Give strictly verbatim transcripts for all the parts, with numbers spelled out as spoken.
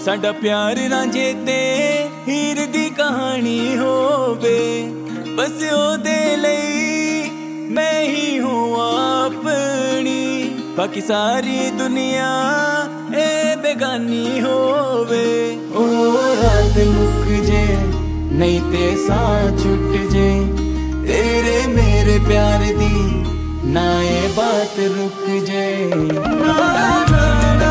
साडा प्यार रांझे ते हीर दी कहानी होवे, बस ओदे लई मैं ही हूँ अपनी, बाकी सारी दुनिया ए बेगानी होवे। ओ रात मुक जे नहीं ते सा छुट जे, तेरे मेरे प्यार दी ना ये बात रुक जे। ना ना ना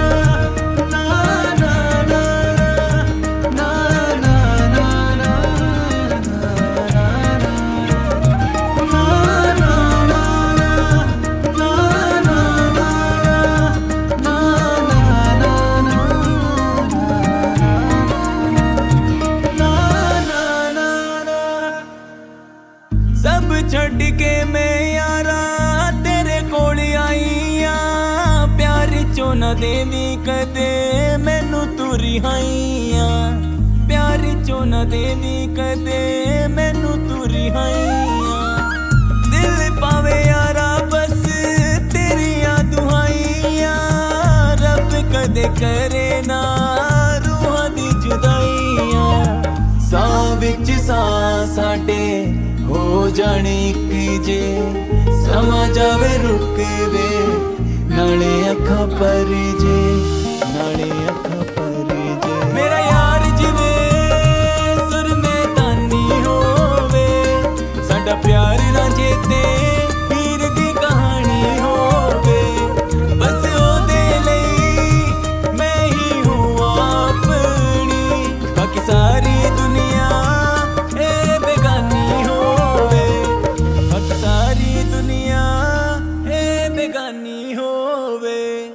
सब छड़ के मैं यारा तेरे कोल आई आ, प्यार चो न देवी कदे मैनू तू रिहाई आ, प्यार चो न देवी कदे मैनू तू रिहाई आ। दिल पावे यारा बस तेरिया दुहाइया, रब कदे करे ना रूहां दी जुदाइया। सा विच सा साडे हो जाने एक जे, समा जावे रुक वे नाले अखा पर जे, नाले अखा पर जे। मेरा यार जिवे सुर में तानी होवे, साडा प्यार रांझे ते हीर दी कहानी होवे, बस ओदे लई मैं ही हूँ अपनी, बाकी सारी दुनिया ए बेगानी होवे, सारी दुनिया ए बेगानी होवे।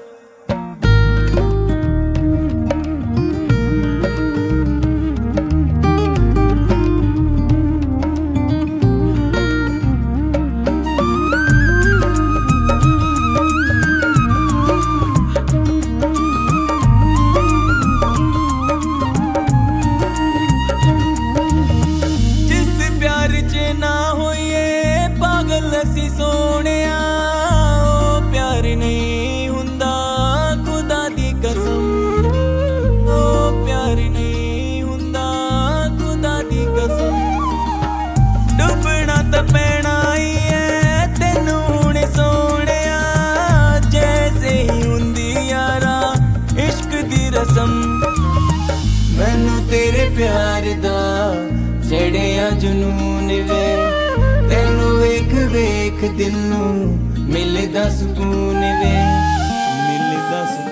जिस प्यार च ना होइए पागल असी सोनिया, ओ प्यार नहीं हुंदा खुदा दी कसम, ओ प्यार नहीं हुंदा खुदा दी कसम। डुबना तां पैना ही है तैनू हुण सोनिया, जैसे ही हुंदी यारा इश्क दी रसम। मैनू तेरे प्यार दा चढ़िया जुनून वे, तैनू वेख वेख दिल नू मिलदा सुकून वे, मिलदा सुकून।